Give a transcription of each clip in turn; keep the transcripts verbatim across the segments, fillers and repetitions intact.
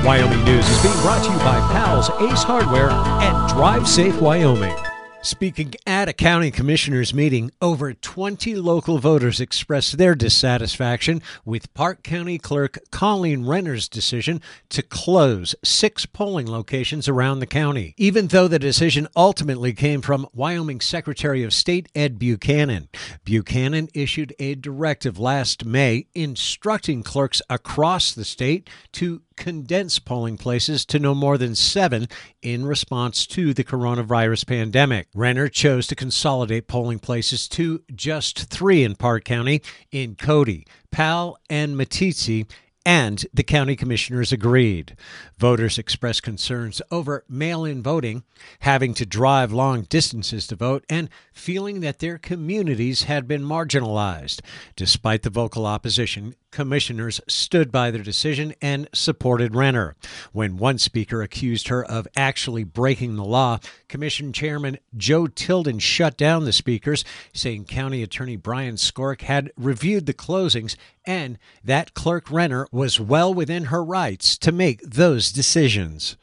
Wyoming News is being brought to you by Powell's Ace Hardware and Drive Safe Wyoming. Speaking at a county commissioners meeting, over twenty local voters expressed their dissatisfaction with Park County Clerk Colleen Renner's decision to close six polling locations around the county, even though the decision ultimately came from Wyoming Secretary of State Ed Buchanan. Buchanan issued a directive last May instructing clerks across the state to condense polling places to no more than seven in response to the coronavirus pandemic. Renner chose to consolidate polling places to just three in Park County, in Cody, Powell, and Meeteetse, and the county commissioners agreed. Voters expressed concerns over mail-in voting, having to drive long distances to vote, and feeling that their communities had been marginalized. Despite the vocal opposition, commissioners stood by their decision and supported Renner. When one speaker accused her of actually breaking the law, Commission Chairman Joe Tilden shut down the speakers, saying County Attorney Brian Skorek had reviewed the closings and that Clerk Renner was well within her rights to make those decisions.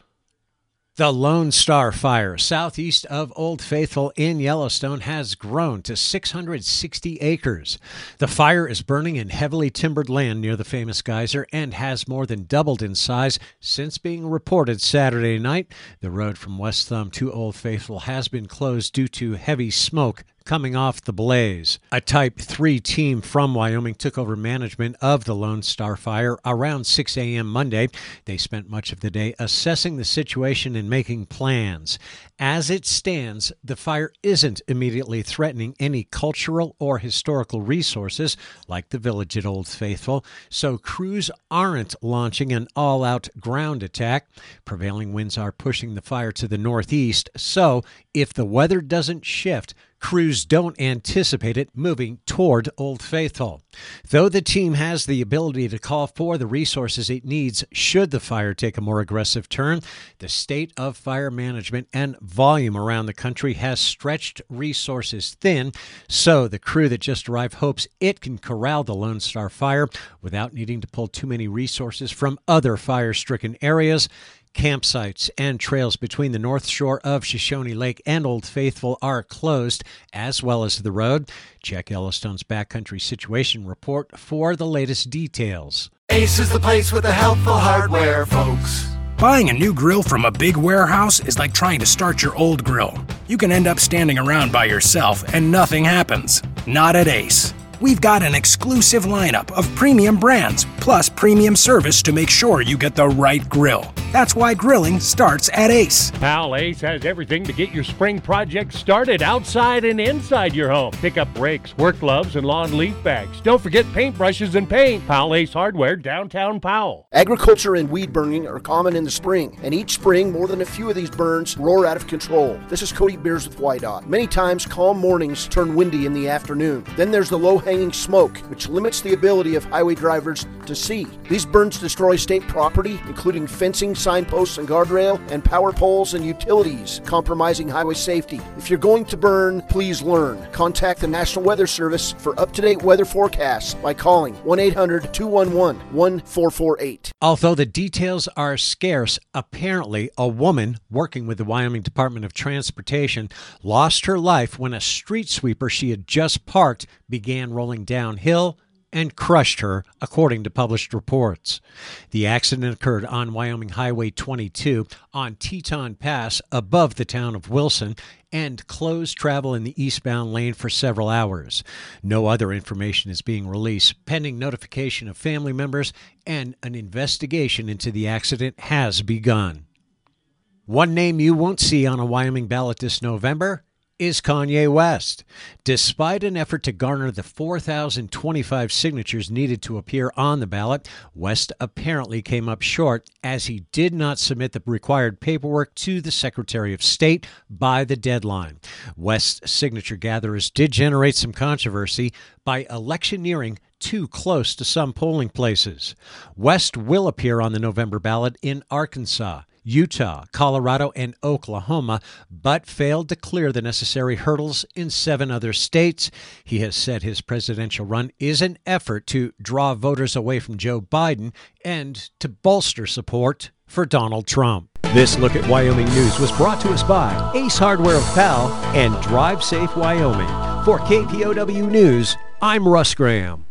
The Lone Star Fire southeast of Old Faithful in Yellowstone has grown to six hundred sixty acres. The fire is burning in heavily timbered land near the famous geyser and has more than doubled in size since being reported Saturday night. The road from West Thumb to Old Faithful has been closed due to heavy smoke coming off the blaze. A Type three team from Wyoming took over management of the Lone Star Fire around six a.m. Monday. They spent much of the day assessing the situation and making plans. As it stands, the fire isn't immediately threatening any cultural or historical resources like the village at Old Faithful, so crews aren't launching an all-out ground attack. Prevailing winds are pushing the fire to the northeast, so if the weather doesn't shift, crews don't anticipate it moving toward Old Faithful. Though the team has the ability to call for the resources it needs should the fire take a more aggressive turn, the state of fire management and volume around the country has stretched resources thin, so the crew that just arrived hopes it can corral the Lone Star Fire without needing to pull too many resources from other fire-stricken areas. Campsites and trails between the north shore of Shoshone Lake and Old Faithful are closed, as well as the road. Check Yellowstone's Backcountry Situation Report for the latest details. Ace is the place with the helpful hardware, folks. Buying a new grill from a big warehouse is like trying to start your old grill. You can end up standing around by yourself and nothing happens. Not at Ace. We've got an exclusive lineup of premium brands, plus premium service to make sure you get the right grill. That's why grilling starts at Ace. Powell Ace has everything to get your spring project started outside and inside your home. Pick up rakes, work gloves, and lawn leaf bags. Don't forget paintbrushes and paint. Powell Ace Hardware, downtown Powell. Agriculture and weed burning are common in the spring, and each spring more than a few of these burns roar out of control. This is Cody Beers with Y DOT. Many times calm mornings turn windy in the afternoon. Then there's the low-hanging smoke, which limits the ability of highway drivers to see. These burns destroy state property, including fencing, signposts and guardrail, and power poles and utilities, compromising highway safety. If you're going to burn, please learn. Contact the National Weather Service for up-to-date weather forecasts by calling one eight hundred two one one one four four eight. Although the details are scarce, apparently a woman working with the Wyoming Department of Transportation lost her life when a street sweeper she had just parked began rolling downhill and crushed her, according to published reports. The accident occurred on Wyoming Highway twenty-two on Teton Pass above the town of Wilson and closed travel in the eastbound lane for several hours. No other information is being released, pending notification of family members, and an investigation into the accident has begun. One name you won't see on a Wyoming ballot this November is Kanye West. Despite an effort to garner the four thousand twenty-five signatures needed to appear on the ballot, West apparently came up short as he did not submit the required paperwork to the Secretary of State by the deadline. West's signature gatherers did generate some controversy by electioneering too close to some polling places. West will appear on the November ballot in Arkansas, Utah, Colorado, and Oklahoma, but failed to clear the necessary hurdles in seven other states. He has said his presidential run is an effort to draw voters away from Joe Biden and to bolster support for Donald Trump. This Look at Wyoming News was brought to us by Ace Hardware of Powell and Drive Safe Wyoming. For K P O W News, I'm Russ Graham.